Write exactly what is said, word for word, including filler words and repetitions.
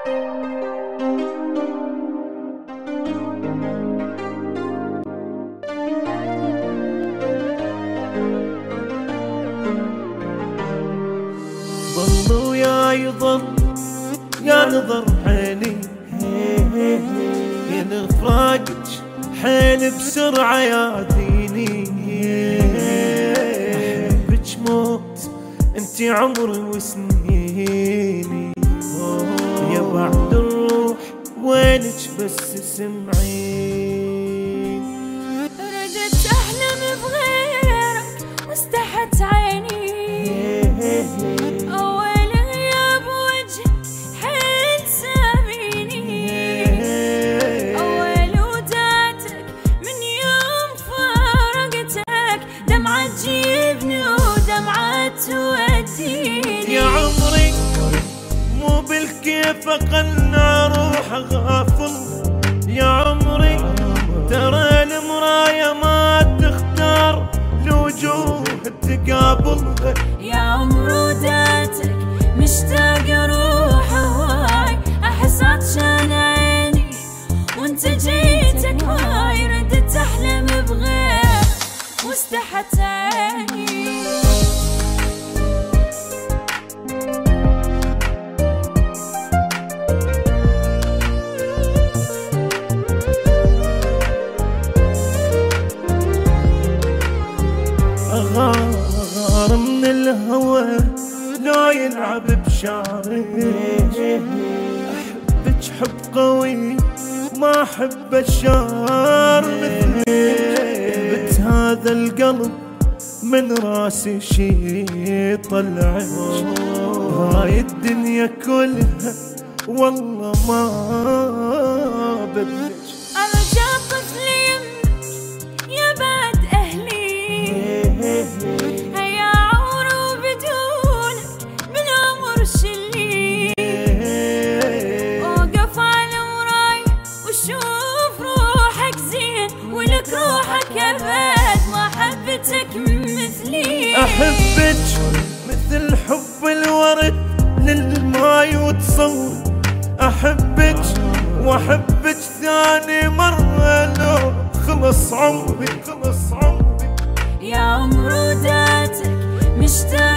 ظل وياي ظل يا نظر عيني، ين فراقك حيل بسرعة يا ديني. احبك موت انتي عمري وسنيني، يا بعد الروح وينك بس سمعين. ردت احلم بغيرك واستحت عيني، اول غياب وجه حيل ساميني، اول وداتك من يوم فارقتك، دمعة تجيبني ودمعة توديني. يا عمري مو بالكيف اقلنا روح غافل، يا عمري ترى المراية ما تختار الوجوه تقابل. يا عمر وداتك مشتاق اروح هواي، احس عطشان عيني وانت جيتك هاي. ردت احلم بغير واستحت عيني. أغار من الهوى لو يلعب بشعري، أحبك حب قوي ما أحب الشعر مثلك. بت هذا القلب من راسي شي طلعك، هاي الدنيا كلها والله ما بدلك. ارجع طفل يمك يا بعد اهلي، هيا عمر وبدونك بالعمر شلي. اوقف على وراي وشوف روحك زين، ولك روحك ابد ما حبتك مثلي. احبك مثل حب الورد للماي وتصور، احبك واحبك ثاني مرة لو خلص عمري خلص عمري. يا عمر وداتك مشتاق